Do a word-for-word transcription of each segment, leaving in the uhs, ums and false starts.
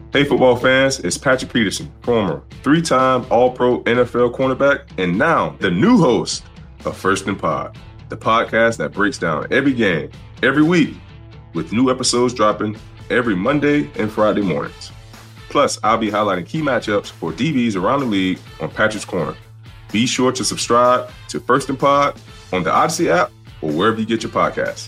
Hey, football fans, it's Patrick Peterson, former three-time All-Pro N F L cornerback, and now the new host of First and Pod, the podcast that breaks down every game, every week, with new episodes dropping every Monday and Friday mornings. Plus, I'll be highlighting key matchups for D Bs around the league on Patrick's Corner. Be sure to subscribe to First and Pod on the Odyssey app or wherever you get your podcasts.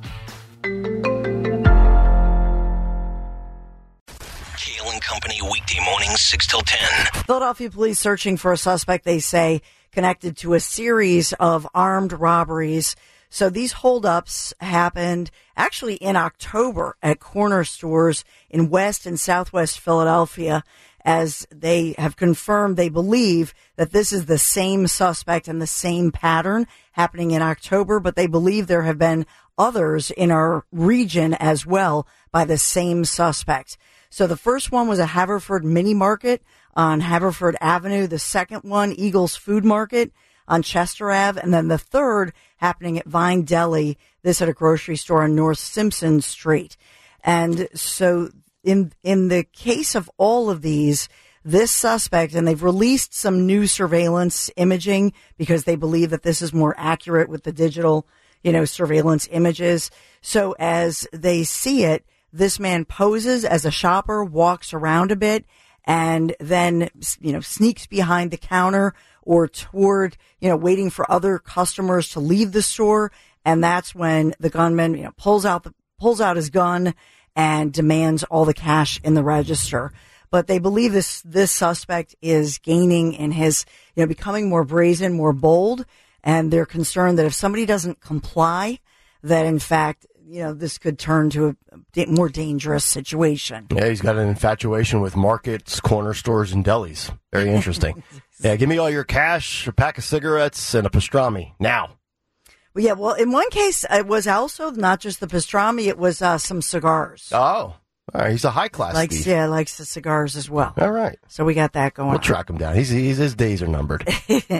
Company weekday mornings six till ten. Philadelphia police searching for a suspect, they say, connected to a series of armed robberies. So these holdups happened actually in October at corner stores in West and Southwest Philadelphia, as they have confirmed they believe that this is the same suspect and the same pattern happening in October, but they believe there have been others in our region as well by the same suspect. So the first one was a Haverford mini market on Haverford Avenue. The second one, Eagles Food Market on Chester Avenue. And then the third happening at Vine Deli, this at a grocery store on North Simpson Street. And so in in the case of all of these, this suspect, and they've released some new surveillance imaging because they believe that this is more accurate with the digital, you know, surveillance images. So as they see it, this man poses as a shopper, walks around a bit, and then, you know, sneaks behind the counter or toward, you know, waiting for other customers to leave the store. And that's when the gunman, you know, pulls out the, pulls out his gun and demands all the cash in the register. But they believe this, this suspect is gaining in his, you know, becoming more brazen, more bold. And they're concerned that if somebody doesn't comply, that in fact, you know, this could turn to a more dangerous situation. Yeah, he's got an infatuation with markets, corner stores, and delis. Very interesting. Yeah, give me all your cash, a pack of cigarettes, and a pastrami now. Well, yeah, well, in one case, it was also not just the pastrami, it was uh, some cigars. Oh, all right. He's a high-class likes, thief. Yeah, likes the cigars as well. All right. So we got that going We'll on. track him down. He's, he's His days are numbered.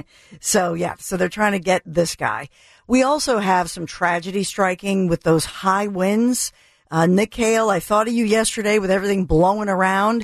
So, yeah, so they're trying to get this guy. We also have some tragedy striking with those high winds. Uh, Nick Cale, I thought of you yesterday with everything blowing around.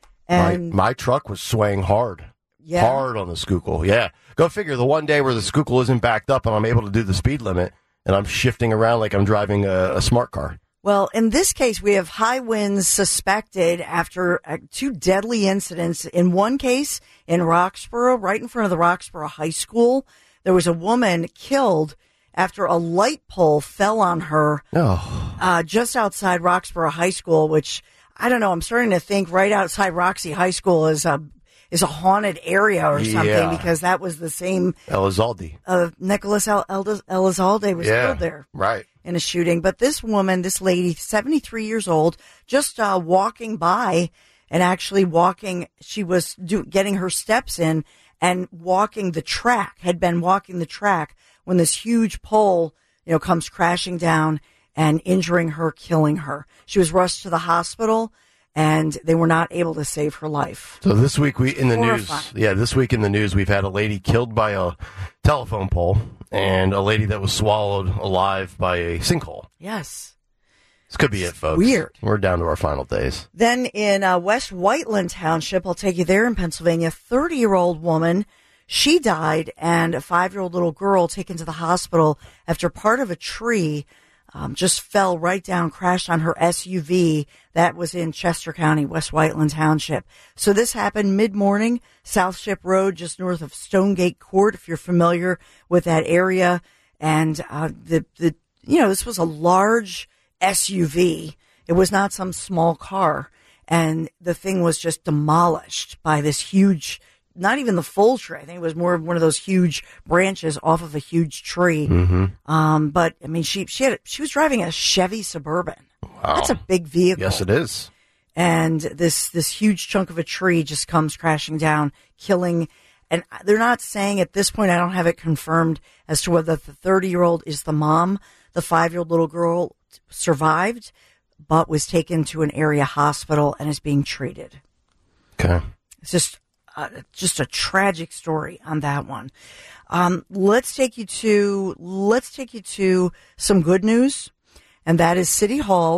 And my, my truck was swaying hard. Yeah. Hard on the Schuylkill. Yeah. Go figure, the one day where the Schuylkill isn't backed up and I'm able to do the speed limit and I'm shifting around like I'm driving a, a smart car. Well, in this case, we have high winds suspected after uh, two deadly incidents. In one case, in Roxborough, right in front of the Roxborough High School, there was a woman killed after a light pole fell on her oh. uh, just outside Roxborough High School, which, I don't know, I'm starting to think right outside Roxy High School is a is a haunted area or something, yeah. because that was the same. Elizalde. Uh, Nicholas El- El- Elizalde was yeah, killed there. Right. In a shooting. But this woman, this lady, seventy-three years old, just uh, walking by and actually walking, she was do, getting her steps in and walking the track, had been walking the track when this huge pole, you know, comes crashing down and injuring her, killing her. She was rushed to the hospital and they were not able to save her life. So this week we in the Horrifying. news, yeah, this week in the news, we've had a lady killed by a telephone pole and a lady that was swallowed alive by a sinkhole. Yes. This could be it, folks. Weird. We're down to our final days. Then in uh, West Whiteland Township, I'll take you there in Pennsylvania, thirty-year-old woman, she died, and a five-year-old little girl taken to the hospital after part of a tree um, just fell right down, crashed on her S U V. That was in Chester County, West Whiteland Township. So this happened mid-morning, South Ship Road, just north of Stonegate Court, if you're familiar with that area. And uh, the, the you know, this was a large S U V. It was not some small car. And the thing was just demolished by this huge, not even the full tree. I think it was more of one of those huge branches off of a huge tree. Mm-hmm. Um, but I mean, she, she had, she was driving a Chevy Suburban. Wow. That's a big vehicle. Yes, it is. And this, this huge chunk of a tree just comes crashing down, killing. And they're not saying at this point, I don't have it confirmed as to whether the thirty-year-old is the mom. The five-year-old little girl survived, but was taken to an area hospital and is being treated. Okay. It's just, uh, just a tragic story on that one. Um, let's take you to, let's take you to some good news. And that is City Hall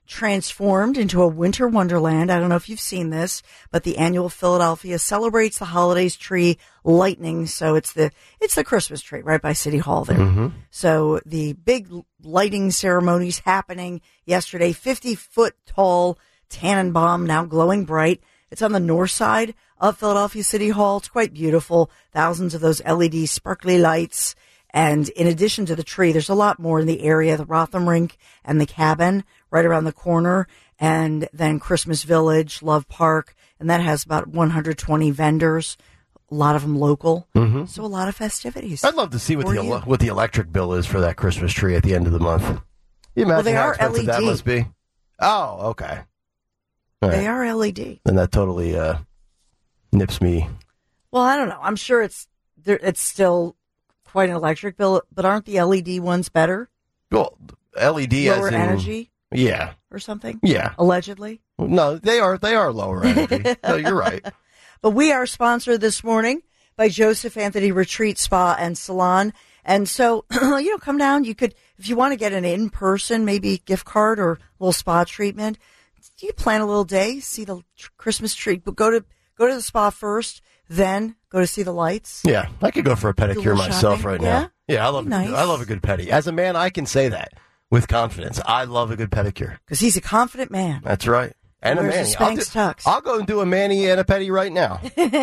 transformed into a winter wonderland. I don't know if you've seen this, but the annual Philadelphia celebrates the holidays tree lightning. So it's the it's the Christmas tree right by City Hall there. Mm-hmm. So the big lighting ceremonies happening yesterday. fifty foot tall Tannenbaum, now glowing bright. It's on the north side of Philadelphia City Hall. It's quite beautiful. Thousands of those L E D sparkly lights. And in addition to the tree, there's a lot more in the area, the Rotham Rink and the Cabin right around the corner. And then Christmas Village, Love Park. And that has about one hundred twenty vendors, a lot of them local. Mm-hmm. So a lot of festivities. I'd love to see what for the you. what the electric bill is for that Christmas tree at the end of the month. You imagine Well, they how are expensive that L E D. must be? Oh, okay. All They right. are L E D. Then that totally uh, nips me. Well, I don't know. I'm sure it's there, it's still quite an electric bill, but aren't the L E D ones better? Well, L E D Lower as in, energy Yeah, or something? yeah. Allegedly. No, they are they are lower energy. No, you're right. But we are sponsored this morning by Joseph Anthony Retreat Spa and Salon. And so, you know, come down. You could, if you want to get an in-person, maybe gift card or a little spa treatment, you plan a little day, see the tr- Christmas tree, but go to, go to the spa first, then go to see the lights. Yeah, I could go for a Do a pedicure little myself shopping. right Yeah? now. Yeah, I love Nice. a good, I love a good pedi. As a man, I can say that with confidence. I love a good pedicure. Because he's a confident man. That's right. And a Wears mani. his I'll, Spanx do- tux. I'll go and do a mani and a pedi right now.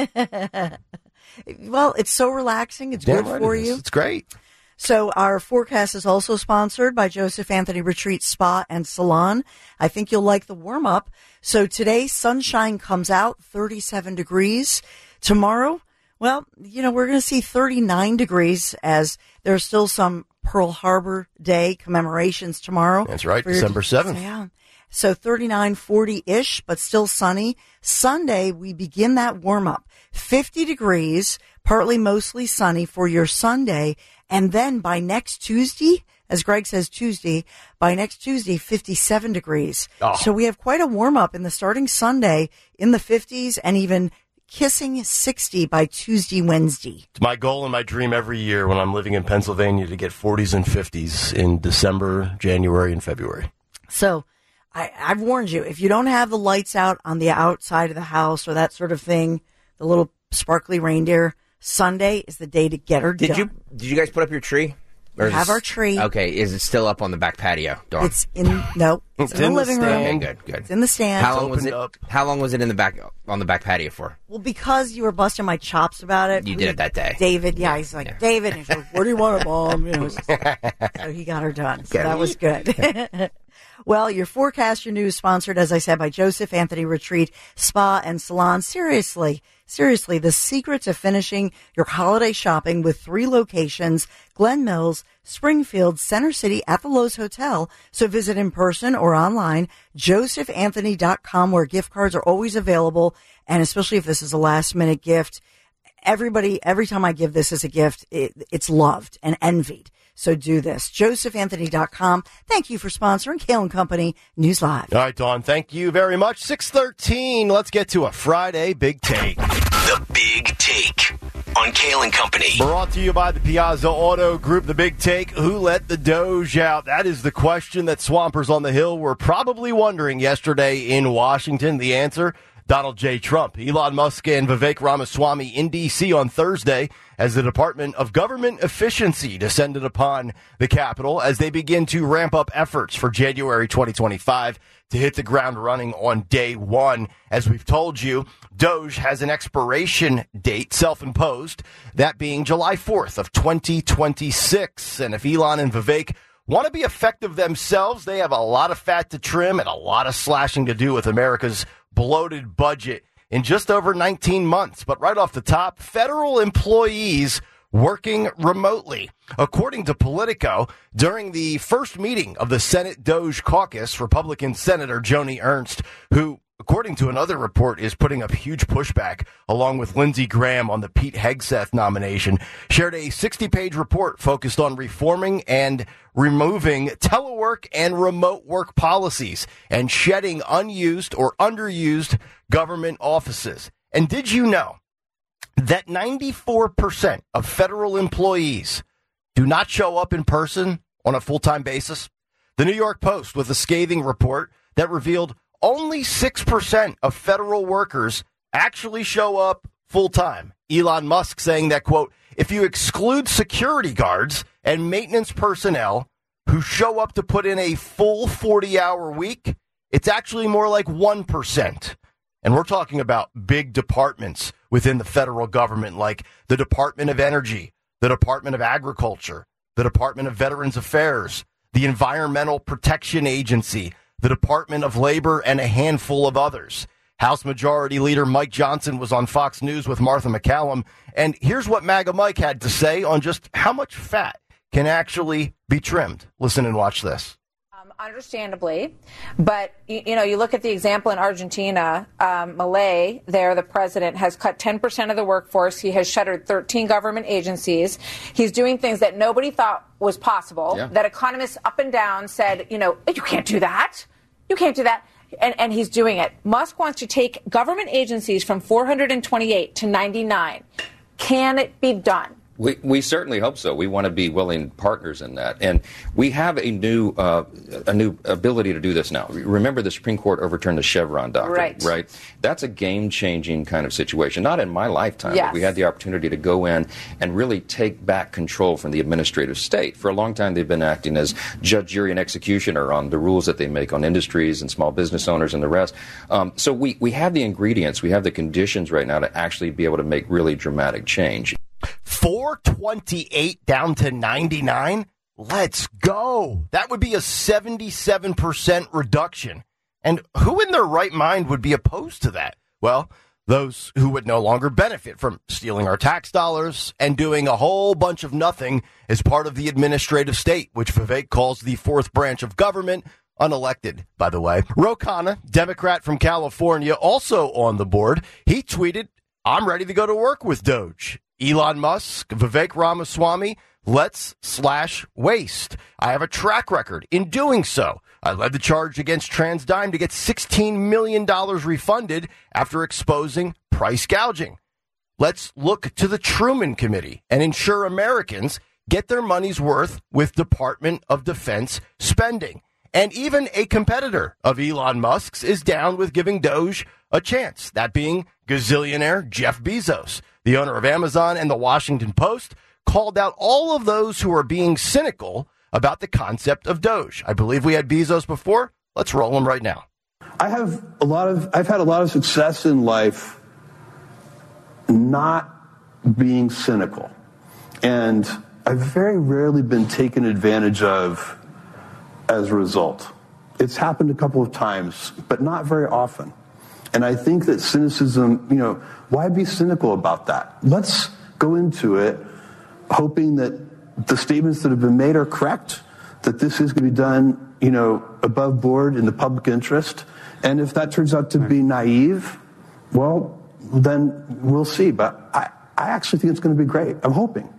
Well, it's so relaxing. It's Damn good right for it is. you. It's great. So our forecast is also sponsored by Joseph Anthony Retreat Spa and Salon. I think you'll like the warm up. So today, sunshine comes out, thirty-seven degrees. Tomorrow, well, you know, we're going to see thirty-nine degrees as there's still some Pearl Harbor Day commemorations tomorrow. That's right, For your- December seventh. Yeah. So thirty-nine, forty-ish, but still sunny. Sunday, we begin that warm up. fifty degrees, partly mostly sunny for your Sunday. And then by next Tuesday, as Greg says Tuesday, by next Tuesday, fifty-seven degrees. Oh. So we have quite a warm up in the starting Sunday in the fifties and even kissing sixty by Tuesday, Wednesday. It's my goal and my dream every year when I'm living in Pennsylvania to get forties and fifties in December, January, and February. So I, I've warned you, if you don't have the lights out on the outside of the house or that sort of thing, the little sparkly reindeer, Sunday is the day to get her Did done. you did you guys put up your tree? Or We is have it- our tree. Okay, is it still up on the back patio? Dawn? It's in, no, it's, It's in, in the the living stand. room. Okay, good, good. It's in the stand. How long was it? opened up. How long was it in the back on the back patio for? Well, because you were busting my chops about it. You we- did it that day. David, yeah, he's like, Yeah. David, and he's like, what do you want, Mom? You know, it's just- so he got her done. So Get that it. was good. Well, your forecast, your news sponsored, as I said, by Joseph Anthony Retreat Spa and Salon. Seriously, seriously, the secret to finishing your holiday shopping with three locations, Glen Mills, Springfield, Center City at the Lowe's Hotel. So visit in person or online, joseph anthony dot com, where gift cards are always available. And especially if this is a last minute gift, everybody, every time I give this as a gift, it, it's loved and envied. So do this. joseph anthony dot com. Thank you for sponsoring Kale and Company News Live. All right, Dawn, thank you very much. six thirteen, let's get to a Friday Big Take. The Big Take on Kale and Company. Brought to you by the Piazza Auto Group. The Big Take, who let the Doge out? That is the question that Swampers on the Hill were probably wondering yesterday in Washington. The answer, Donald J. Trump. Elon Musk and Vivek Ramaswamy in D C on Thursday as the Department of Government Efficiency descended upon the Capitol as they begin to ramp up efforts for January twenty twenty-five to hit the ground running on day one. As we've told you, Doge has an expiration date, self-imposed, that being July fourth of twenty twenty-six. And if Elon and Vivek want to be effective themselves, they have a lot of fat to trim and a lot of slashing to do with America's bloated budget in just over nineteen months. But right off the top, federal employees working remotely. According to Politico, during the first meeting of the Senate Doge Caucus, Republican Senator Joni Ernst, who, according to another report, is putting up huge pushback along with Lindsey Graham on the Pete Hegseth nomination, shared a sixty-page report focused on reforming and removing telework and remote work policies and shedding unused or underused government offices. And did you know that ninety-four percent of federal employees do not show up in person on a full-time basis? The New York Post, with a scathing report, that revealed only six percent of federal workers actually show up full-time. Elon Musk saying that, quote, if you exclude security guards and maintenance personnel who show up to put in a full forty-hour week, it's actually more like one percent. And we're talking about big departments within the federal government, like the Department of Energy, the Department of Agriculture, the Department of Veterans Affairs, the Environmental Protection Agency, the Department of Labor, and a handful of others. House Majority Leader Mike Johnson was on Fox News with Martha McCallum, and here's what MAGA Mike had to say on just how much fat can actually be trimmed. Listen and watch this. Um, understandably, but you, you know, you look at the example in Argentina, um, Milei, there, the president has cut ten percent of the workforce. He has shuttered thirteen government agencies. He's doing things that nobody thought was possible, yeah. that economists up and down said, you know, you can't do that. You can't do that. And, and he's doing it. Musk wants to take government agencies from four hundred twenty-eight to ninety-nine. Can it be done? We, we certainly hope so. We want to be willing partners in that. And we have a new uh, a new ability to do this now. Remember, the Supreme Court overturned the Chevron doctrine, right? right? That's a game-changing kind of situation. Not in my lifetime, yes. but we had the opportunity to go in and really take back control from the administrative state. For a long time, they've been acting as judge, jury, and executioner on the rules that they make on industries and small business owners and the rest. Um, so we, we have the ingredients, we have the conditions right now to actually be able to make really dramatic change. four twenty-eight down to ninety-nine? Let's go. That would be a seventy-seven percent reduction. And who in their right mind would be opposed to that? Well, those who would no longer benefit from stealing our tax dollars and doing a whole bunch of nothing as part of the administrative state, which Vivek calls the fourth branch of government, unelected, by the way. Ro Khanna, Democrat from California, also on the board. He tweeted, I'm ready to go to work with Doge. Elon Musk, Vivek Ramaswamy, let's slash waste. I have a track record in doing so. I led the charge against TransDigm to get sixteen million dollars refunded after exposing price gouging. Let's look to the Truman Committee and ensure Americans get their money's worth with Department of Defense spending. And even a competitor of Elon Musk's is down with giving Doge a chance, that being gazillionaire Jeff Bezos. The owner of Amazon and the Washington Post called out all of those who are being cynical about the concept of Doge. I believe we had Bezos before. Let's roll him right now. I have a lot of, I've had a lot of success in life not being cynical. And I've very rarely been taken advantage of as a result. It's happened a couple of times, but not very often. And I think that cynicism, you know, why be cynical about that? Let's go into it hoping that the statements that have been made are correct, that this is going to be done, you know, above board in the public interest. And if that turns out to be naive, well, then we'll see. But I, I actually think it's going to be great. I'm hoping.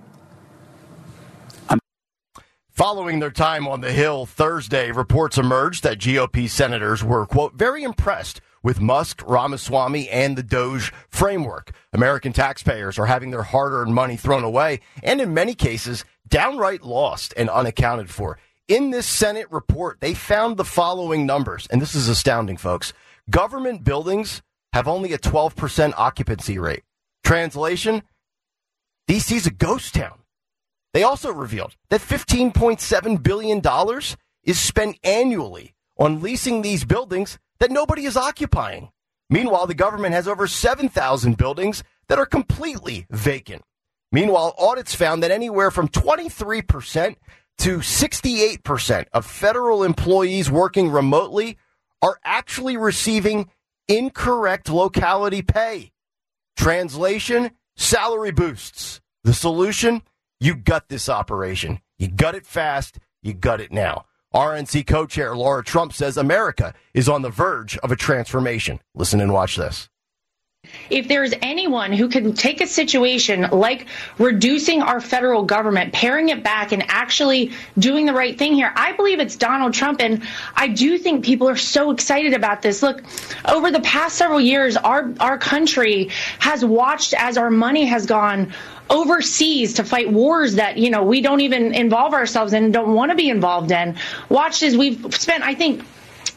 Following their time on the Hill Thursday, reports emerged that G O P senators were, quote, very impressed with Musk, Ramaswamy, and the Doge framework. American taxpayers are having their hard-earned money thrown away and, in many cases, downright lost and unaccounted for. In this Senate report, they found the following numbers, and this is astounding, folks. Government buildings have only a twelve percent occupancy rate. Translation, D C's a ghost town. They also revealed that fifteen point seven billion dollars is spent annually on leasing these buildings that nobody is occupying. Meanwhile, the government has over seven thousand buildings that are completely vacant. Meanwhile, audits found that anywhere from twenty-three percent to sixty-eight percent of federal employees working remotely are actually receiving incorrect locality pay. Translation, salary boosts. The solution? You gut this operation. You gut it fast. You gut it now. R N C co-chair Laura Trump says America is on the verge of a transformation. Listen and watch this. If there's anyone who can take a situation like reducing our federal government, paring it back, and actually doing the right thing here, I believe it's Donald Trump. And I do think people are so excited about this. Look, over the past several years, our, our country has watched as our money has gone overseas to fight wars that, you know, we don't even involve ourselves in and don't want to be involved in. Watched as we've spent, I think,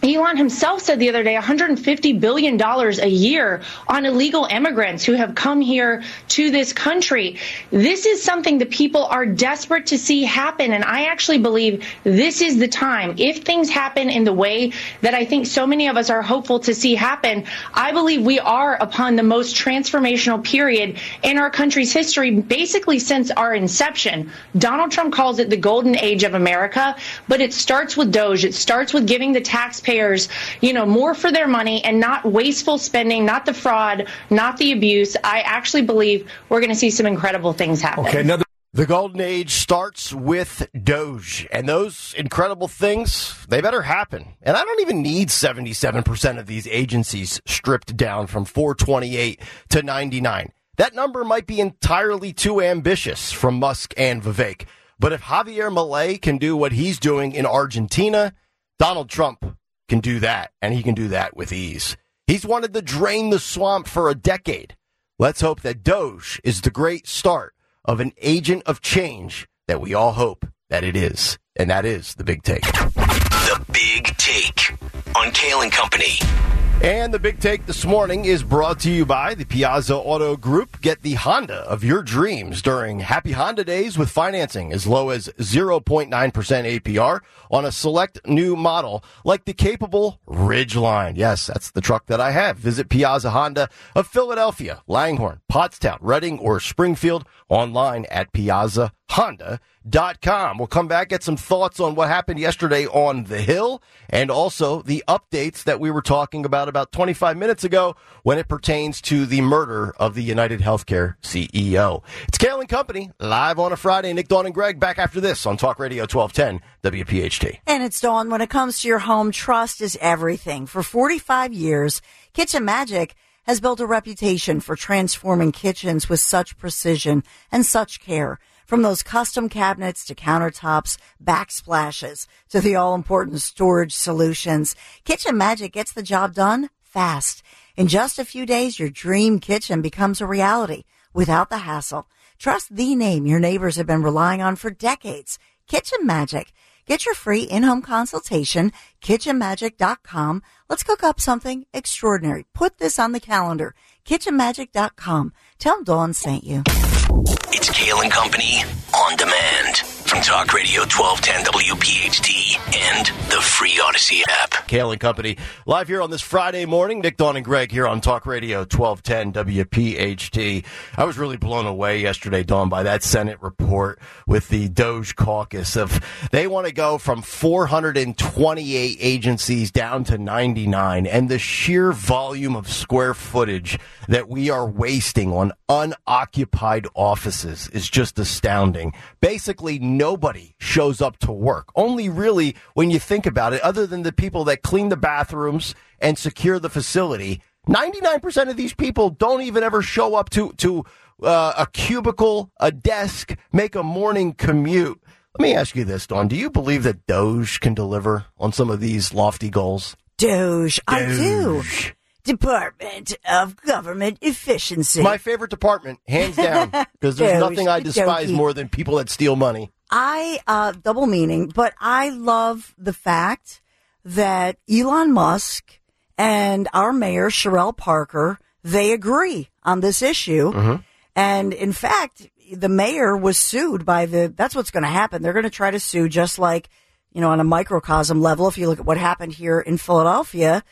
Elon himself said the other day one hundred fifty billion dollars a year on illegal immigrants who have come here to this country. This is something the people are desperate to see happen. And I actually believe this is the time. If things happen in the way that I think so many of us are hopeful to see happen, I believe we are upon the most transformational period in our country's history, basically since our inception. Donald Trump calls it the golden age of America, but it starts with Doge. It starts with giving the taxpayers you know, more for their money and not wasteful spending, not the fraud, not the abuse. I actually believe we're going to see some incredible things happen. Okay, another. The golden age starts with Doge, and those incredible things, they better happen. And I don't even need seventy-seven percent of these agencies stripped down from four twenty-eight to ninety-nine. That number might be entirely too ambitious from Musk and Vivek. But if Javier Milei can do what he's doing in Argentina, Donald Trump can do that, and he can do that with ease. He's wanted to drain the swamp for a decade. Let's hope that Doge is the great start of an agent of change that we all hope that it is. And that is the Big Take. The Big Take on Kale and Company. And the Big Take this morning is brought to you by the Piazza Auto Group. Get the Honda of your dreams during Happy Honda Days with financing as low as zero point nine percent A P R on a select new model like the capable Ridgeline. Yes, that's the truck that I have. Visit Piazza Honda of Philadelphia, Langhorne, Pottstown, Reading, or Springfield online at piazza honda dot com. We'll come back, get some thoughts on what happened yesterday on the Hill and also the updates that we were talking about about twenty-five minutes ago when it pertains to the murder of the United Healthcare C E O. It's Kale and Company, live on a Friday. Nick, Dawn, and Greg back after this on Talk Radio twelve ten W P H T. And it's Dawn. When it comes to your home, trust is everything. For forty-five years, Kitchen Magic has built a reputation for transforming kitchens with such precision and such care. From those custom cabinets to countertops, backsplashes, to the all-important storage solutions, Kitchen Magic gets the job done fast. In just a few days, your dream kitchen becomes a reality without the hassle. Trust the name your neighbors have been relying on for decades, Kitchen Magic. Get your free in-home consultation, kitchen magic dot com. Let's cook up something extraordinary. Put this on the calendar, kitchen magic dot com. Tell Dawn sent you. It's Kale and Company on demand from Talk Radio twelve ten W P H T and the free Odyssey app. Kale and Company, live here on this Friday morning. Nick, Dawn, and Greg here on Talk Radio twelve ten W P H T. I was really blown away yesterday, Dawn, by that Senate report with the Doge caucus. Of they want to go from four hundred twenty-eight agencies down to ninety-nine, and the sheer volume of square footage that we are wasting on unoccupied offices is just astounding. Basically, nobody shows up to work. Only really, when you think about it, other than the people that clean the bathrooms and secure the facility, ninety-nine percent of these people don't even ever show up to, to uh, a cubicle, a desk, make a morning commute. Let me ask you this, Dawn. Do you believe that Doge can deliver on some of these lofty goals? Doge, Doge. I do. Department of Government Efficiency. My favorite department, hands down, because there's Doge, nothing I despise Doge. more than people that steal money. I, uh, double meaning, but I love the fact that Elon Musk and our mayor, Sherelle Parker, they agree on this issue. Mm-hmm. And in fact, the mayor was sued by the, that's what's going to happen. They're going to try to sue just like, you know, on a microcosm level. If you look at what happened here in Philadelphia,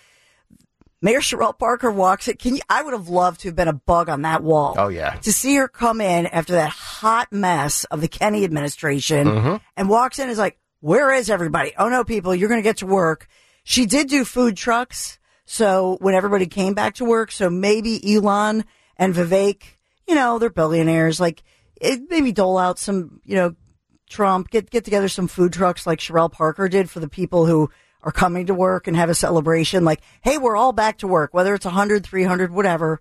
Mayor Sherelle Parker walks it. Can you, I would have loved to have been a bug on that wall. Oh, yeah. To see her come in after that hot mess of the Kenney administration Mm-hmm. and walks in and is like, where is everybody? Oh, no, people, you're going to get to work. She did do food trucks. So when everybody came back to work, so maybe Elon and Vivek, you know, they're billionaires, like it, maybe dole out some, you know, Trump, get, get together some food trucks like Sherelle Parker did for the people who are coming to work and have a celebration like, hey, we're all back to work, whether it's one hundred, three hundred, whatever,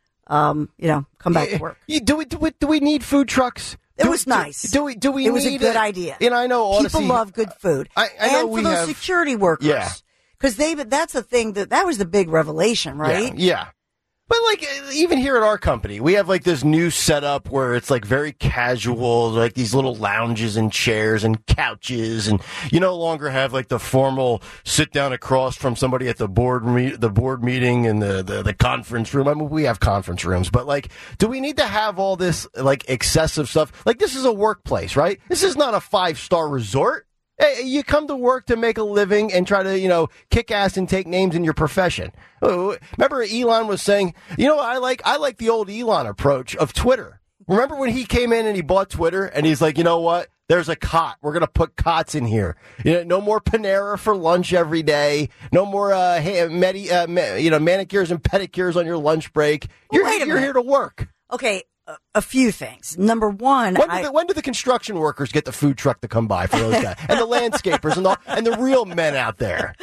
um, you know, come back to work. You, do, we, do, we, do we need food trucks? It do, was nice. Do, do we? Do we? It was need a good it? idea. And I know honestly, people love good food. I, I know and for we those have, security workers, yeah, because they. That's the thing that that was the big revelation, right? Yeah. yeah. But, like, even here at our company, we have, like, this new setup where it's, like, very casual, like these little lounges and chairs and couches, and you no longer have, like, the formal sit down across from somebody at the board me- the board meeting in the, the, the conference room. I mean, we have conference rooms, but, like, do we need to have all this, like, excessive stuff? Like, this is a workplace, right? This is not a five-star resort. Hey, you come to work to make a living and try to, you know, kick ass and take names in your profession. Remember Elon was saying, you know, I like I like the old Elon approach of Twitter. Remember when he came in and he bought Twitter and he's like, you know what? There's a cot. We're going to put cots in here. You know, no more Panera for lunch every day. No more, uh, hey, medi- uh, ma- you know, manicures and pedicures on your lunch break. You're, Wait a you're minute. here to work. Okay. A, a few things. Number one, When do, I, the, when do the construction workers get the food truck to come by for those guys? And the landscapers and the, and the real men out there.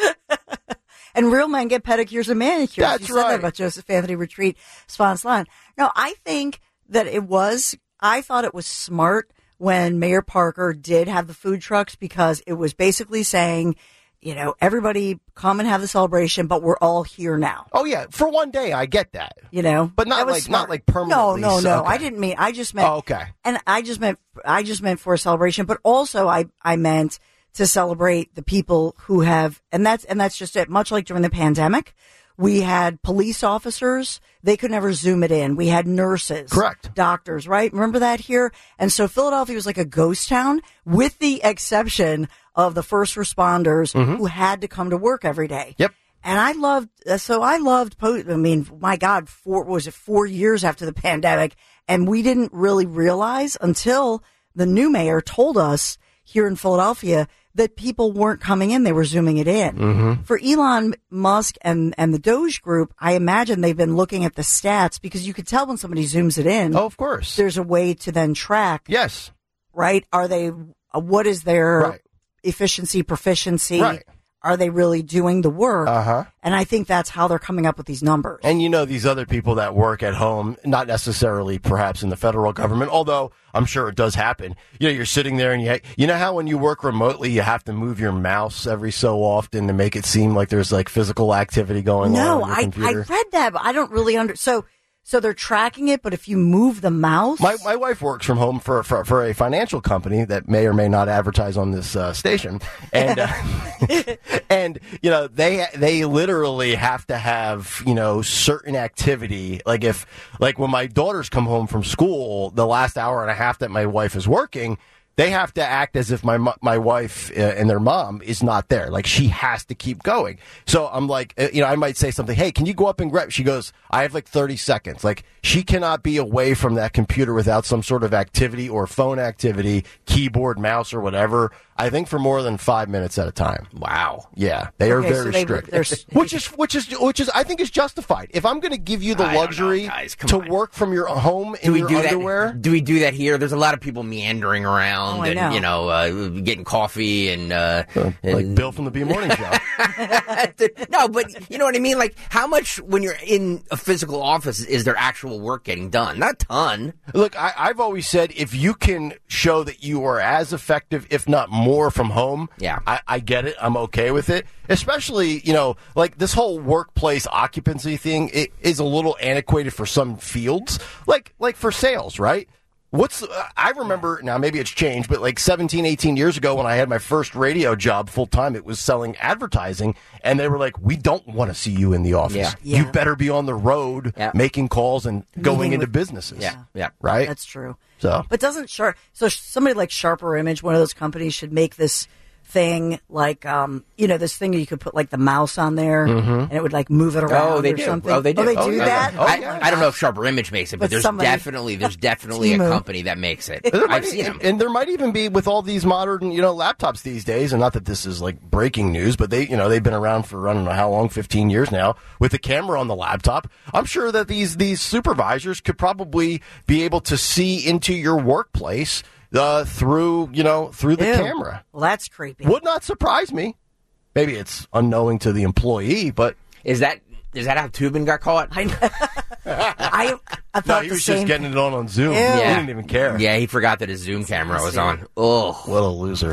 and real men get pedicures and manicures. That's you said right. that about Joseph Anthony Retreat Spons Line. No, I think that it was, I thought it was smart when Mayor Parker did have the food trucks because it was basically saying, you know, everybody come and have the celebration, but we're all here now. Oh yeah, for one day, I get that. You know, But not That was like smart. not like permanently. No, no, no. Okay. I didn't mean. I just meant. Oh, okay. And I just meant. I just meant for a celebration, but also I I meant to celebrate the people who have, and that's and that's just it. Much like during the pandemic, we had police officers. They could never Zoom it in. We had nurses. Correct. Doctors, right? Remember that here? And so Philadelphia was like a ghost town with the exception of the first responders Mm-hmm. who had to come to work every day. Yep. And I loved, uh, so I loved, po- I mean, my God, four, was it four years after the pandemic? And we didn't really realize until the new mayor told us here in Philadelphia that people weren't coming in. They were Zooming it in. Mm-hmm. For Elon Musk and, and the Doge group, I imagine they've been looking at the stats because you could tell when somebody zooms it in. Oh, of course. There's a way to then track, Yes. right? Are they, uh, what is their Right. efficiency, proficiency? Right. Are they really doing the work? Uh-huh. And I think that's how they're coming up with these numbers. And you know, these other people that work at home, not necessarily perhaps in the federal government, although I'm sure it does happen. You know, you're sitting there and you, you know how when you work remotely, you have to move your mouse every so often to make it seem like there's like physical activity going no, on on your I, I computer? read that, but I don't really under. So, so they're tracking it, but if you move the mouse, My my wife works from home for for, for a financial company that may or may not advertise on this uh, station, and uh, and you know they they literally have to have you know certain activity. Like if like when my daughters come home from school, the last hour and a half that my wife is working, they have to act as if my mo- my wife uh, and their mom is not there. Like she has to keep going. So I'm like, uh, you know, I might say something. Hey, can you go up and grab? She goes, I have like thirty seconds. Like she cannot be away from that computer without some sort of activity or phone activity, keyboard, mouse, or whatever. I think for more than five minutes at a time. Wow. Yeah, they are Okay, so very they- strict. they're s- which is which is which is I think is justified. If I'm going to give you the I don't know, luxury guys. Come to on. work from your home in Do we your do underwear. that? Do we do that here? There's a lot of people meandering around Oh, I and know. you know uh, getting coffee and, uh, Like and Bill from the B Morning Show. no, but you know what I mean. Like, how much when you're in a physical office is there actual work getting done? Not a ton. Look, I, I've always said if you can show that you are as effective, if not more, from home, Yeah. I, I get it. I'm okay with it. Especially, you know, like this whole workplace occupancy thing it is a little antiquated for some fields, like like for sales, right? What's uh, I remember now, maybe it's changed, but like seventeen, eighteen years ago when I had my first radio job full time, it was selling advertising, and they were like, we don't want to see you in the office. Yeah. Yeah. You better be on the road Yeah. making calls and going Meeting into with- businesses. Yeah, yeah. Right? That's true. So But doesn't Sharp, so somebody like Sharper Image, one of those companies, should make this thing like, um, you know, this thing that you could put like the mouse on there and it would like move it around Oh, they or do. something. Oh, they do. Oh, they Oh, do yeah. that? Oh, I, yeah. I don't know if Sharper Image makes it, but, But there's somebody- definitely there's definitely a Temu. company that makes it. There might I've be- seen them. and, and there might even be with all these modern, you know, laptops these days. And not that this is like breaking news, but they, you know, they've been around for I don't know how long, fifteen years now, with the camera on the laptop. I'm sure that these these supervisors could probably be able to see into your workplace uh, through, you know, through the Ew. camera. Well, that's creepy. Would not surprise me. Maybe it's unknowing to the employee, but Is that is that how Tubin got caught? I, I I No, thought he the was same just getting it on on Zoom. Ew. He Yeah. didn't even care. Yeah, he forgot that his Zoom camera was on. Oh, What a loser.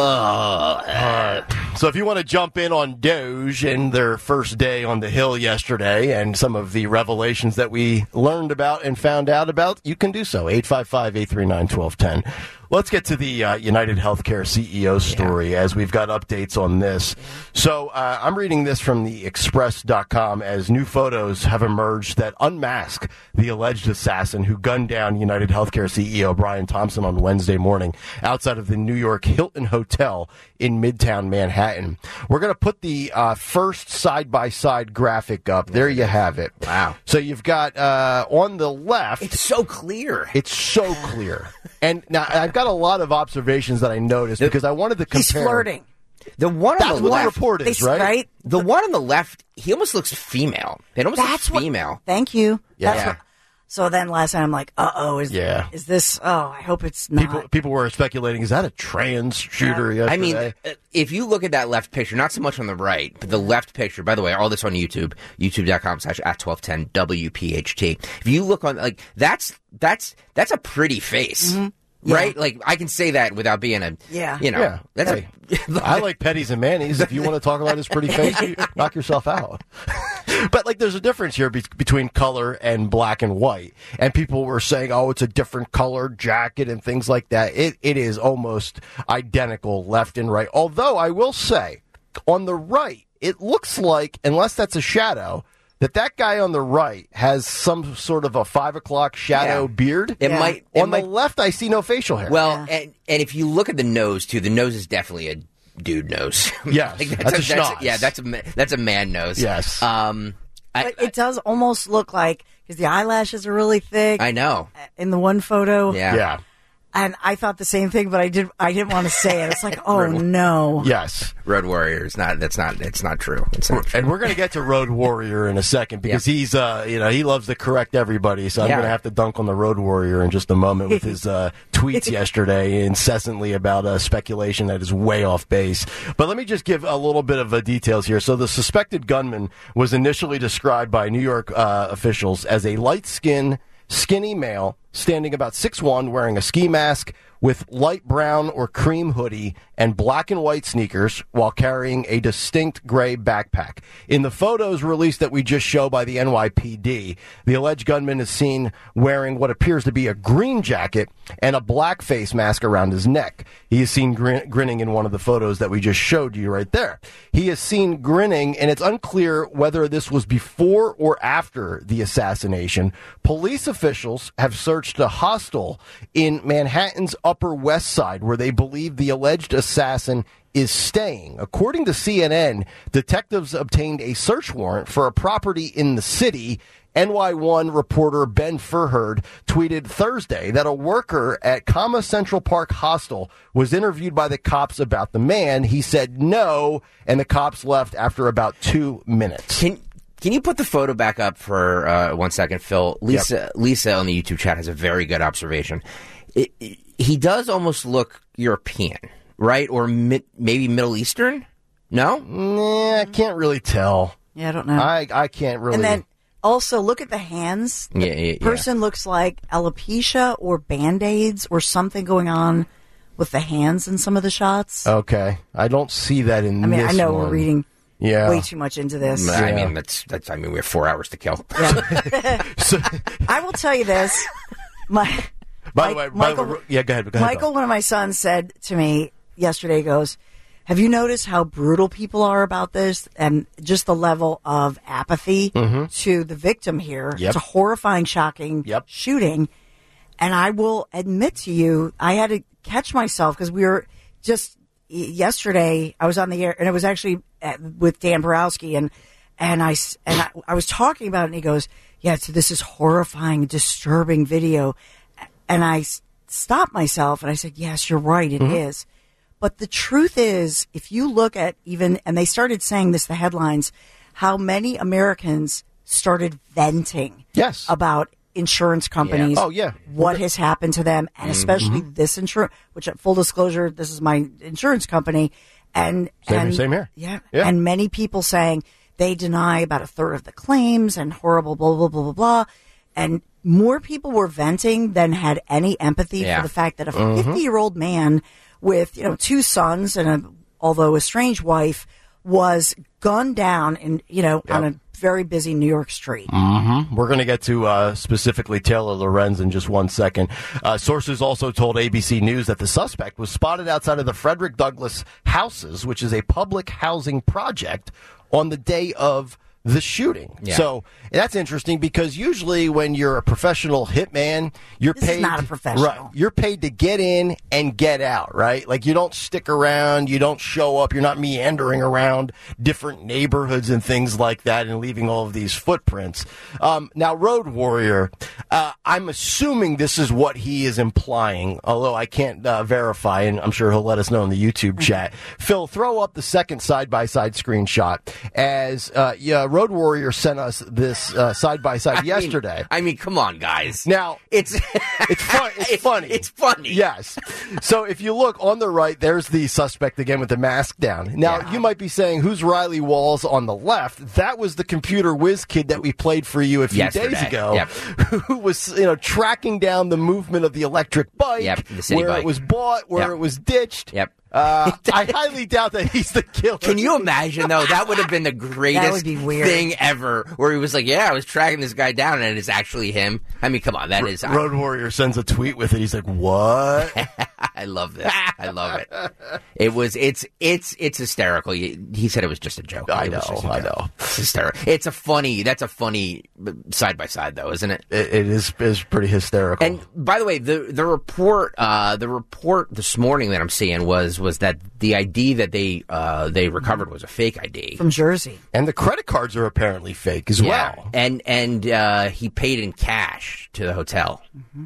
ugh. So if you want to jump in on Doge and their first day on the Hill yesterday and some of the revelations that we learned about and found out about, you can do so. eight five five, eight three nine, one two one zero. Let's get to the uh, United Healthcare C E O story yeah. as we've got updates on this. So uh, I'm reading this from the express dot com as new photos have emerged that unmask the alleged assassin who gunned down United Healthcare C E O Brian Thompson on Wednesday morning outside of the New York Hilton Hotel in Midtown Manhattan. We're going to put the uh, first side-by-side graphic up. There you have it. Wow. So you've got uh, on the left. It's so clear. It's so clear. And now I've got a lot of observations that I noticed because I wanted to compare. He's flirting. The one That's on the what left, the report is, They- right? right? the one on the left, he almost looks female. It almost That's looks what- female. Thank you. Yeah. That's what, so then last night I'm like, uh oh, is Yeah. is this? Oh, I hope it's not. People people were speculating, is that a trans shooter yesterday? I mean, uh, if you look at that left picture, not so much on the right, but the left picture, by the way, all this on YouTube, youtube.com slash at twelve ten WPHT. If you look on, like, that's, that's, that's a pretty face. Mm-hmm. Yeah. Right? Like, I can say that without being a, Yeah. you know, Yeah. that's Hey, a, I like petties and manis. If you want to talk about his pretty face, you knock yourself out. But, like, there's a difference here be- between color and black and white. And people were saying, oh, it's a different color jacket and things like that. It It is almost identical left and right. Although, I will say, on the right, it looks like, unless that's a shadow, that that guy on the right has some sort of a five o'clock shadow Yeah. beard. It Yeah. might, it On the might, left, I see no facial hair. well, Yeah. and, and if you look at the nose, too, the nose is definitely a dude nose. Yes, Like, that's a schnoz. Yeah, that's a, ma- that's a man nose. Yes. Um, I, But it does almost look like because the eyelashes are really thick I know. in the one photo. Yeah. yeah. And I thought the same thing, but I did. I didn't want to say it. It's like, oh no. Yes. Road Warriors. Not that's not it's not true. It's not true. And we're going to get to Road Warrior in a second because Yeah. he's, uh, you know, he loves to correct everybody. So I'm Yeah. going to have to dunk on the Road Warrior in just a moment with his uh, tweets yesterday incessantly about uh, speculation that is way off base. But let me just give a little bit of uh, details here. So the suspected gunman was initially described by New York uh, officials as a light-skinned, skinny male standing about six one, wearing a ski mask with light brown or cream hoodie and black and white sneakers while carrying a distinct gray backpack. In the photos released that we just show by the N Y P D, the alleged gunman is seen wearing what appears to be a green jacket and a black face mask around his neck. He is seen grin- grinning in one of the photos that we just showed you right there. He is seen grinning, and it's unclear whether this was before or after the assassination. Police officials have searched a hostel in Manhattan's Upper West Side where they believe the alleged assassin is staying. According to C N N, detectives obtained a search warrant for a property in the city. N Y one reporter Ben Furherd tweeted Thursday that a worker at Comma Central Park Hostel was interviewed by the cops about the man. He said no, and the cops left after about two minutes. Can Can you put the photo back up for uh, one second, Phil? Lisa yep. Lisa on the YouTube chat has a very good observation. It, it, he does almost look European, right? Or mi- maybe Middle Eastern? No? Nah, I can't really tell. Yeah, I don't know. I, I can't really. And then also look at the hands. The yeah, yeah, person yeah. looks like alopecia or Band-Aids or something going on with the hands in some of the shots. Okay. I don't see that in I mean, this I know one. we're reading yeah. way too much into this. I Yeah. mean, that's that's. I mean, we have four hours to kill. Yeah. So, I will tell you this. My by the Mike- way, by Michael, the way, yeah, go ahead. Go ahead Michael, one of my sons, said to me yesterday, he goes, have you noticed how brutal people are about this and just the level of apathy Mm-hmm. to the victim here? Yep. It's a horrifying, shocking Yep. shooting. And I will admit to you, I had to catch myself because we were just yesterday, I was on the air and it was actually at, with Dan Borowski and, and I, and I, I was talking about it and he goes, yeah, so this is horrifying, disturbing video. And I s- stopped myself and I said, yes, you're right, it Mm-hmm. is. But the truth is, if you look at even, and they started saying this, the headlines, how many Americans started venting Yes. about insurance companies. Oh, yeah. What has happened to them, and especially this insurance, which, at full disclosure, this is my insurance company. And, Same- and same here. Yeah, Yeah. And many people saying they deny about a third of the claims and horrible blah, blah, blah, blah, blah. And more people were venting than had any empathy Yeah. for the fact that a Mm-hmm. fifty-year-old man with, you know, two sons and a, although estranged wife was gunned down in, you know, on a very busy New York street. Mm-hmm. We're going to get to uh, specifically Taylor Lorenz in just one second. Uh, sources also told A B C News that the suspect was spotted outside of the Frederick Douglass Houses, which is a public housing project, on the day of the shooting. Yeah. So that's interesting because usually when you're a professional hitman, you're This paid is not a professional. Right, you're paid to get in and get out, right? Like you don't stick around, you don't show up, you're not meandering around different neighborhoods and things like that and leaving all of these footprints. Um, now, Road Warrior, uh, I'm assuming this is what he is implying, although I can't uh, verify, and I'm sure he'll let us know in the YouTube chat. Phil, throw up the second side-by-side screenshot as uh, yeah, Road Warrior sent us this uh, side-by-side I mean- yesterday. I mean, come on, guys. Now, It's it's fun. It's funny. It's funny. Yes. So if you look on the right, there's the suspect again with the mask down. Now, Yeah. you might be saying, who's Riley Walls on the left? That was the computer whiz kid that we played for you a few days Yesterday. ago, Yep. who was, you know, tracking down the movement of the electric bike, Yep, the city where bike. it was bought, where Yep. it was ditched. Yep. Uh, I highly doubt that he's the killer. Can you imagine, though? That would have been the greatest would be weird. thing ever, where he was like, yeah, I was tracking this guy down, and it's actually him. I mean, come on, that is... Road Warrior sends a tweet with it. He's like, what? I love this. I love it. It was, it's, it's, it's hysterical. He said it was just a joke. I It was know, just a I joke. know. It's hysterical. It's a funny, that's a funny side by side, though, isn't it? It, it is is pretty hysterical. And by the way, the the report uh, the report this morning that I'm seeing was was that the I D that they uh, they recovered was a fake I D From Jersey. And the credit cards are apparently fake as Yeah. well. And and uh, he paid in cash to the hotel.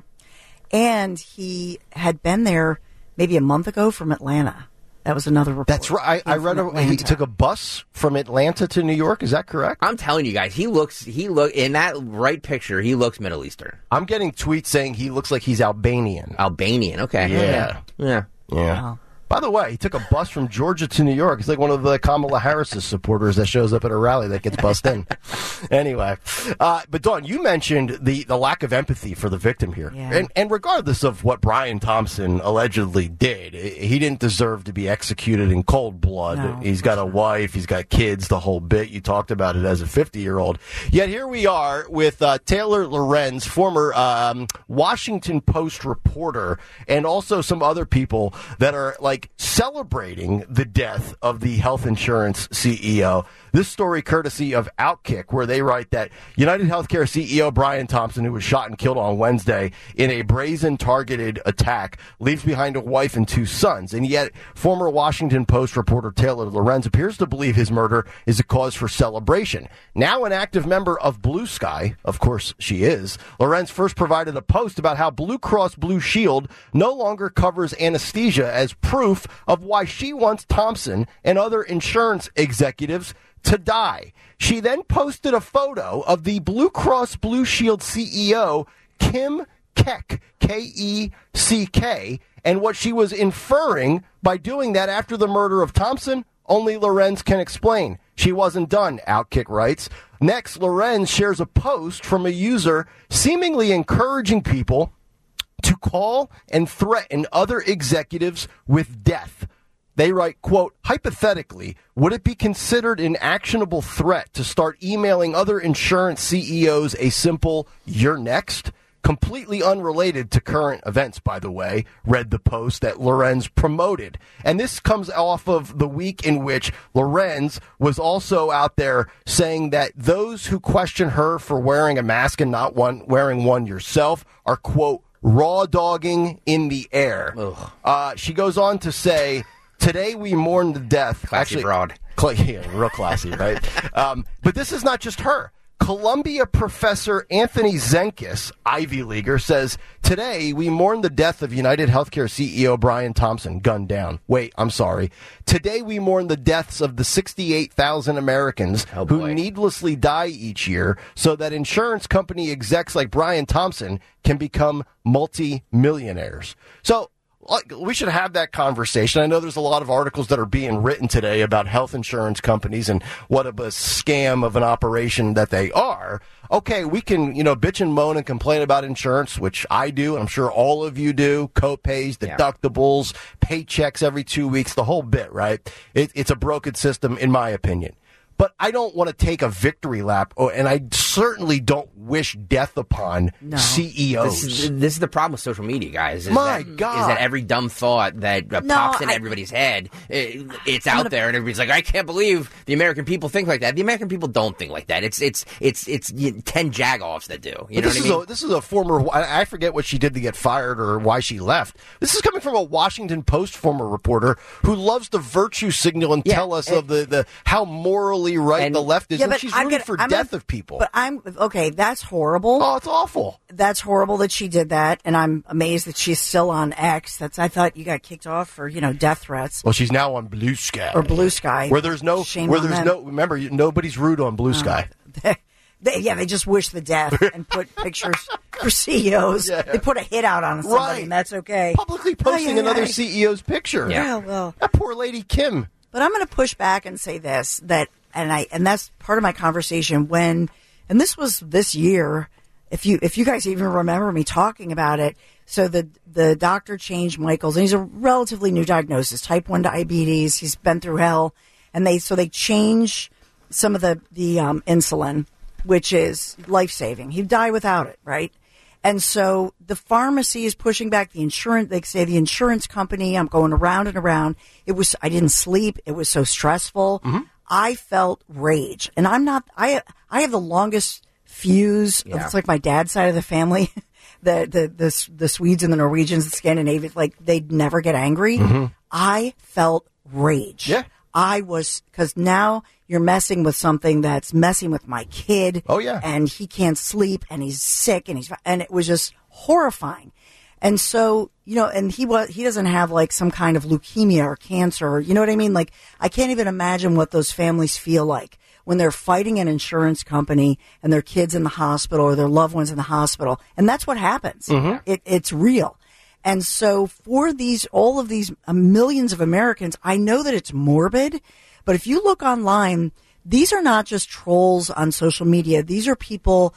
And he had been there maybe a month ago from Atlanta. That was another report. That's right. I, I Came read from a, he Atlanta. took a bus from Atlanta to New York. Is that correct? I'm telling you guys, he looks he look in that right picture. He looks Middle Eastern, I'm getting tweets saying he looks like he's Albanian. Albanian. Okay, Yeah. yeah. Yeah. Wow. By the way, he took a bus from Georgia to New York. He's like one of the Kamala Harris's supporters that shows up at a rally that gets bussed in. Anyway, uh, but Dawn, you mentioned the, the lack of empathy for the victim here. Yeah. And, and regardless of what Brian Thompson allegedly did, he didn't deserve to be executed in cold blood. No, he's got a wife, he's got kids, the whole bit. You talked about it as a fifty-year-old. Yet here we are with uh, Taylor Lorenz, former um, Washington Post reporter, and also some other people that are like celebrating the death of the health insurance C E O. This story courtesy of Outkick, where they write that United Healthcare C E O Brian Thompson, who was shot and killed on Wednesday in a brazen targeted attack, leaves behind a wife and two sons. And yet, former Washington Post reporter Taylor Lorenz appears to believe his murder is a cause for celebration. Now an active member of Blue Sky, of course she is, Lorenz first provided a post about how Blue Cross Blue Shield no longer covers anesthesia as proof of why she wants Thompson and other insurance executives to die. She then posted a photo of the Blue Cross Blue Shield C E O, Kim Keck, K E C K, and what she was inferring by doing that after the murder of Thompson, only Lorenz can explain. She wasn't done, Outkick writes. Next, Lorenz shares a post from a user seemingly encouraging people to call and threaten other executives with death. They write, quote, hypothetically, would it be considered an actionable threat to start emailing other insurance C E Os a simple, you're next? Completely unrelated to current events, by the way, read the post that Lorenz promoted. And this comes off of the week in which Lorenz was also out there saying that those who question her for wearing a mask and not one, wearing one yourself are, quote, raw dogging in the air. Uh, she goes on to say, today we mourn the death. Classy Actually, broad. Cl- yeah, real classy, right? um, but this is not just her. Columbia professor Anthony Zenkis, Ivy Leaguer, says, today we mourn the death of United Healthcare C E O Brian Thompson, gunned down. Wait, I'm sorry. Today we mourn the deaths of the sixty-eight thousand Americans Oh, who boy. needlessly die each year so that insurance company execs like Brian Thompson can become multi-millionaires. So, like, we should have that conversation. I know there's a lot of articles that are being written today about health insurance companies and what a scam of an operation that they are. Okay, we can, you know, bitch and moan and complain about insurance, which I do, and I'm sure all of you do. Co-pays, deductibles, yeah. paychecks every two weeks, the whole bit, right? It, it's a broken system, in my opinion. But I don't want to take a victory lap, and I certainly don't wish death upon no. C E Os. This is, this is the problem with social media, guys. Is My that, God. Is that every dumb thought that uh, no, pops in I, everybody's head, it, it's out there, and everybody's like, I can't believe the American people think like that. The American people don't think like that. It's it's it's it's ten jagoffs that do. You know this what is I mean? A, this is a former, I forget what she did to get fired or why she left. This is coming from a Washington Post former reporter who loves to virtue signal and yeah, tell us and, of the, the how morally right the left is, yeah, and she's rooting gonna, for I'm death gonna, of people. But I'm, okay, that's horrible. Oh, it's awful. That's horrible that she did that, and I'm amazed that she's still on X. That's I thought you got kicked off for, you know, death threats. Well, she's now on Blue Sky. Or Blue Sky. Where there's no, Shame where on there's them. no, remember, nobody's rude on Blue Sky. They, they, yeah, they just wish the death and put pictures for C E Os. Yeah. They put a hit out on somebody, right. and that's okay. Publicly posting oh, yeah, another yeah. C E O's picture. Yeah, well. That poor lady Kim. But I'm going to push back and say this, that, and I, and that's part of my conversation when, and this was this year, if you, if you guys even remember me talking about it. So the, the doctor changed Michael's, and he's a relatively new diagnosis, type one diabetes. He's been through hell. And they, so they change some of the, the, um, insulin, which is life-saving. He'd die without it, right? And so the pharmacy is pushing back the insurance. They say the insurance company, I'm going around and around. It was, I didn't sleep. It was so stressful. Mm-hmm. I felt rage. And I'm not, I, I have the longest fuse. Yeah. It's like my dad's side of the family. the, the, the, the Swedes and the Norwegians, the Scandinavians, like they'd never get angry. Mm-hmm. I felt rage. Yeah. I was, because now you're messing with something that's messing with my kid. Oh, yeah. And he can't sleep, and he's sick, and he's, and it was just horrifying. And so, you know, and he was, he doesn't have like some kind of leukemia or cancer, or, you know what I mean? Like, I can't even imagine what those families feel like when they're fighting an insurance company and their kids in the hospital or their loved ones in the hospital. And that's what happens. Mm-hmm. It, it's real. And so for these, all of these uh, millions of Americans, I know that it's morbid, but if you look online, these are not just trolls on social media. These are people,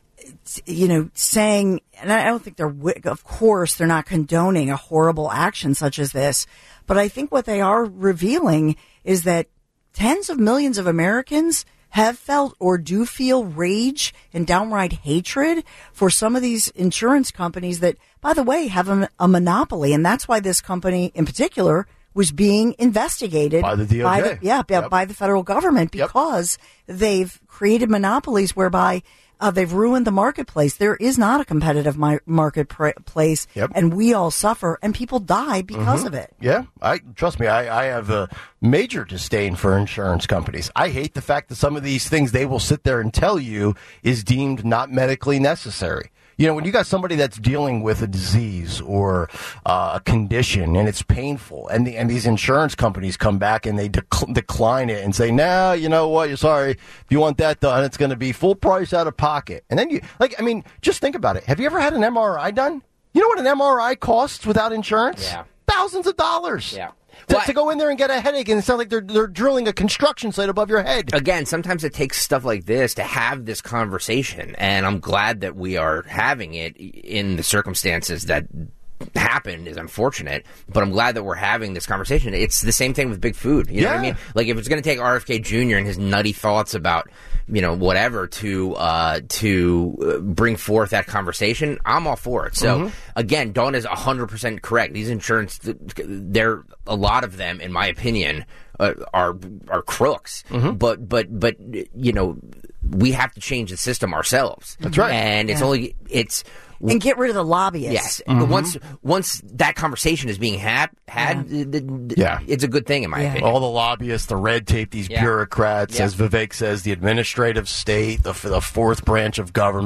you know, saying, and I don't think they're, of course, they're not condoning a horrible action such as this, but I think what they are revealing is that tens of millions of Americans have felt or do feel rage and downright hatred for some of these insurance companies that, by the way, have a, a monopoly. And that's why this company in particular was being investigated by the D O J. By the, yeah, yep. by the federal government because yep. they've created monopolies whereby uh, they've ruined the marketplace. There is not a competitive mi- marketplace, yep. and we all suffer, and people die because mm-hmm. of it. Yeah, I trust me. I, I have a major disdain for insurance companies. I hate the fact that some of these things they will sit there and tell you is deemed not medically necessary. You know, when you got somebody that's dealing with a disease or uh, a condition and it's painful, and the, and these insurance companies come back and they dec- decline it and say, "No, you know what? You're sorry. If you want that done, it's going to be full price out of pocket." And then you, like, I mean, just think about it. Have you ever had an M R I done? You know what an M R I costs without insurance? Yeah, thousands of dollars. Yeah. To, Well, to go in there and get a headache and it sounds like they're they're drilling a construction site above your head. Again, sometimes it takes stuff like this to have this conversation, and I'm glad that we are having it in the circumstances that happened is unfortunate, but I'm glad that we're having this conversation. It's the same thing with Big Food. You know yeah. what I mean? Like, if it's going to take R F K Junior and his nutty thoughts about, you know, whatever to uh, to bring forth that conversation, I'm all for it. So, mm-hmm. again, Dawn is one hundred percent correct. These insurance, they're, a lot of them, in my opinion, uh, are are crooks. Mm-hmm. But, but, but, you know, we have to change the system ourselves. That's right. And it's yeah. only, it's, and get rid of the lobbyists. Yes. Mm-hmm. But once once that conversation is being had, had yeah. the, the, yeah. it's a good thing, in my yeah. opinion. All the lobbyists, the red tape, these yeah. bureaucrats, yeah. as Vivek says, the administrative state, the, the fourth branch of government,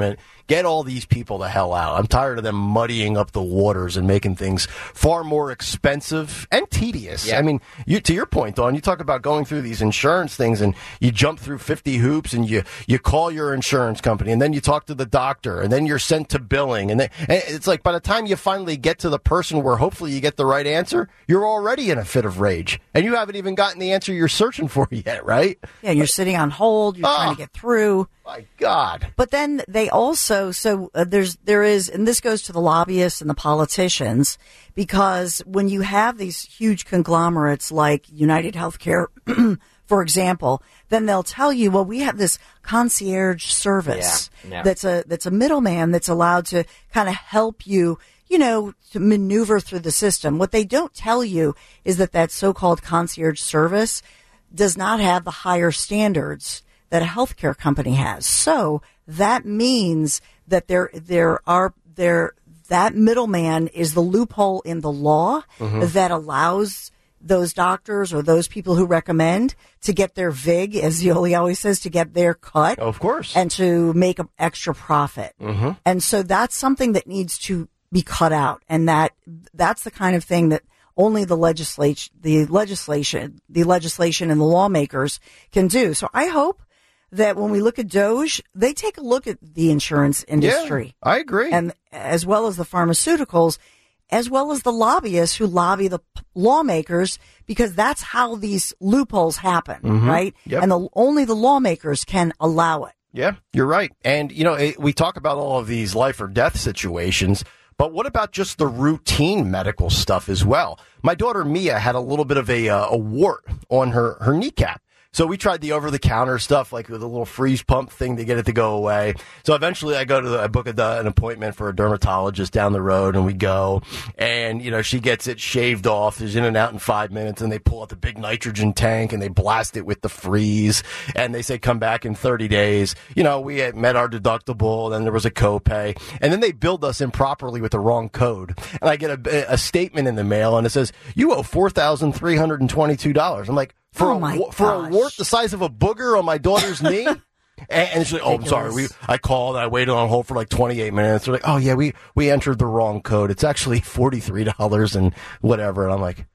get all these people the hell out. I'm tired of them muddying up the waters and making things far more expensive and tedious. Yeah. I mean, you, to your point, Dawn, you talk about going through these insurance things and you jump through fifty hoops and you, you call your insurance company and then you talk to the doctor and then you're sent to billing. And, then, and it's like by the time you finally get to the person where hopefully you get the right answer, you're already in a fit of rage. And you haven't even gotten the answer you're searching for yet, right? Yeah, you're sitting on hold. You're Oh. trying to get through. My God. But then they also, so uh, there's, there is, and this goes to the lobbyists and the politicians, because when you have these huge conglomerates like United Healthcare, for example, then they'll tell you, well, we have this concierge service Yeah, yeah. that's a, that's a middleman that's allowed to kind of help you, you know, to maneuver through the system. What they don't tell you is that that so-called concierge service does not have the higher standards that a healthcare company has. So that means that there, there are, there, that middleman is the loophole in the law Mm-hmm. that allows those doctors or those people who recommend to get their vig, as Yoli always says, to get their cut. Of course. And to make an extra profit. Mm-hmm. And so that's something that needs to be cut out. And that, that's the kind of thing that only the legislation, the legislation, the legislation and the lawmakers can do. So I hope that when we look at Doge, they take a look at the insurance industry. Yeah, I agree. And as well as the pharmaceuticals, as well as the lobbyists who lobby the p- lawmakers, because that's how these loopholes happen, right? Yep. And the, only the lawmakers can allow it. Yeah, you're right. And, you know, it, we talk about all of these life or death situations, but what about just the routine medical stuff as well? My daughter Mia had a little bit of a, uh, a wart on her, her kneecap. So we tried the over-the-counter stuff, like with a little freeze pump thing to get it to go away. So eventually I go to the, I book a, an appointment for a dermatologist down the road, and we go, and, you know, she gets it shaved off. She's in and out in five minutes, and they pull out the big nitrogen tank, and they blast it with the freeze, and they say come back in thirty days. You know, we had met our deductible, then there was a copay, and then they billed us improperly with the wrong code. And I get a, a statement in the mail, and it says, you owe four thousand three hundred twenty-two dollars. I'm like, For, Oh a, my wa- for a gosh. wart the size of a booger on my daughter's knee? And, and she's like, oh, I'm sorry. We, I called and I waited on hold for like twenty-eight minutes. They're like, oh, yeah, we, we entered the wrong code. It's actually forty-three dollars and whatever. And I'm like,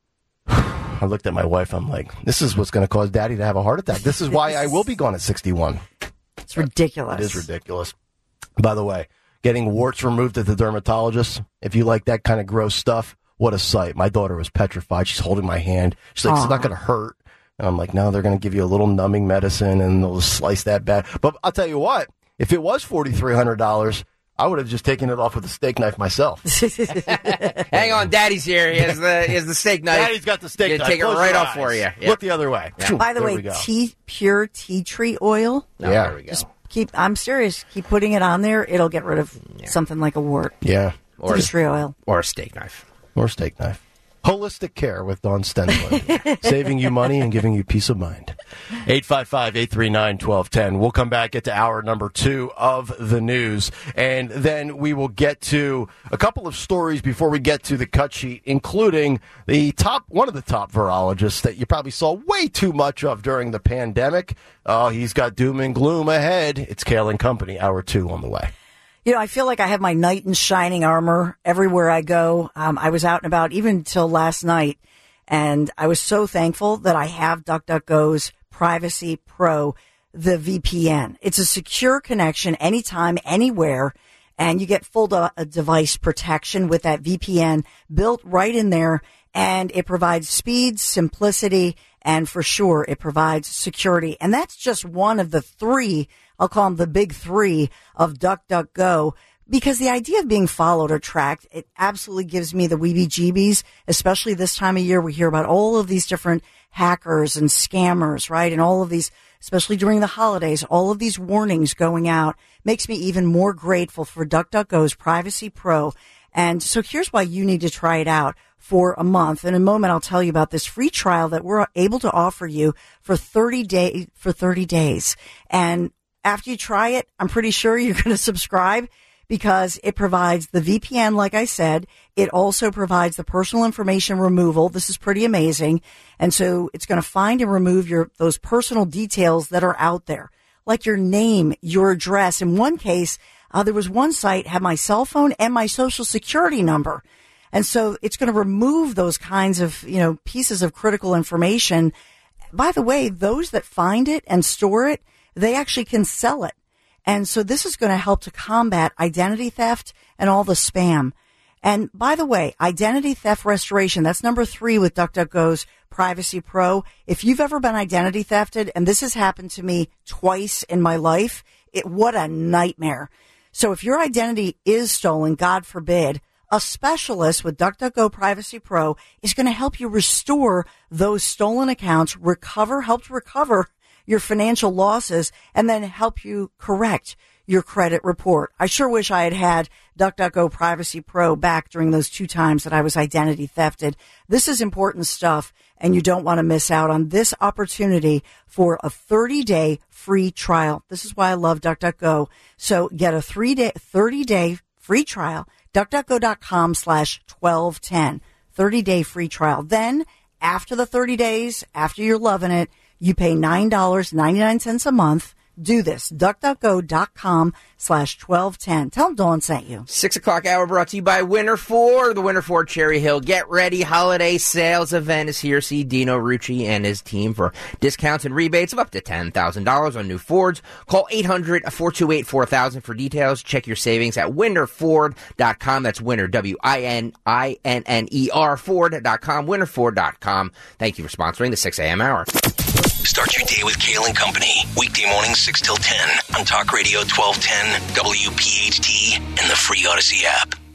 I looked at my wife. I'm like, this is what's going to cause Daddy to have a heart attack. This is why I will be gone at sixty-one. It's ridiculous. It is ridiculous. By the way, getting warts removed at the dermatologist, if you like that kind of gross stuff, what a sight. My daughter was petrified. She's holding my hand. She's like, it's not going to hurt. And I'm like, no, they're going to give you a little numbing medicine and they'll slice that bad. But I'll tell you what, if it was four thousand three hundred dollars, I would have just taken it off with a steak knife myself. Hang on, Daddy's here. He has the, he has the steak knife. Daddy's got the steak Gonna knife. take it Close right your off for eyes. you. Yeah. Look the other way. Phew, By the there we way, go. tea, pure tea tree oil. Oh, Yeah. there we go. Just keep, I'm serious, keep putting it on there. It'll get rid of something like a wart. Yeah. Or Tea a, tree oil. or a steak knife. Or steak knife. Holistic care with Dawn Stensler. Saving you money and giving you peace of mind. eight five five, eight three nine, one two one zero. We'll come back, get to hour number two of the news, and then we will get to a couple of stories before we get to the cut sheet, including the top, one of the top virologists that you probably saw way too much of during the pandemic. Oh, he's got doom and gloom ahead. It's Kale and Company, hour two on the way. You know, I feel like I have my knight in shining armor everywhere I go. Um, I was out and about even till last night, and I was so thankful that I have DuckDuckGo's Privacy Pro, the V P N. It's a secure connection anytime, anywhere, and you get full de- device protection with that V P N built right in there, and it provides speed, simplicity, and for sure, it provides security. And that's just one of the three, I'll call them the big three of DuckDuckGo, because the idea of being followed or tracked, it absolutely gives me the weebie-jeebies, especially this time of year. We hear about all of these different hackers and scammers, right? And all of these, especially during the holidays, all of these warnings going out makes me even more grateful for DuckDuckGo's Privacy Pro. And so here's why you need to try it out for a month. In a moment, I'll tell you about this free trial that we're able to offer you for thirty day, for thirty days. And after you try it, I'm pretty sure you're going to subscribe because it provides the V P N, like I said. It also provides the personal information removal. This is pretty amazing. And so it's going to find and remove your, those personal details that are out there, like your name, your address. In one case, Uh, there was one site had my cell phone and my social security number. And so it's going to remove those kinds of, you know, pieces of critical information. By the way, those that find it and store it, they actually can sell it. And so this is going to help to combat identity theft and all the spam. And by the way, identity theft restoration, that's number three with DuckDuckGo's Privacy Pro. If you've ever been identity thefted, and this has happened to me twice in my life, it, what a nightmare. So if your identity is stolen, God forbid, a specialist with DuckDuckGo Privacy Pro is going to help you restore those stolen accounts, recover, help to recover your financial losses, and then help you correct your credit report. I sure wish I had had DuckDuckGo Privacy Pro back during those two times that I was identity thefted. This is important stuff, and you don't want to miss out on this opportunity for a thirty-day free trial. This is why I love DuckDuckGo. So get a three-day, thirty-day free trial. DuckDuckGo.com slash 1210. thirty-day free trial. Then, after the thirty days, after you're loving it, you pay nine dollars and ninety-nine cents a month. Do this. DuckDuckGo.com slash 1210. Tell them Dawn sent you. Six o'clock hour brought to you by Winter Ford. The Winter Ford Cherry Hill Get Ready Holiday Sales Event is here. See Dino Rucci and his team for discounts and rebates of up to ten thousand dollars on new Fords. Call eight hundred, four two eight, four thousand for details. Check your savings at winter ford dot com. That's Winter, W I N I N N E R, Ford dot com, winter ford dot com. Thank you for sponsoring the six a.m. hour. Start your day with Kale and Company. Weekday mornings six till ten on Talk Radio twelve ten, W P H T, and the free Odyssey app.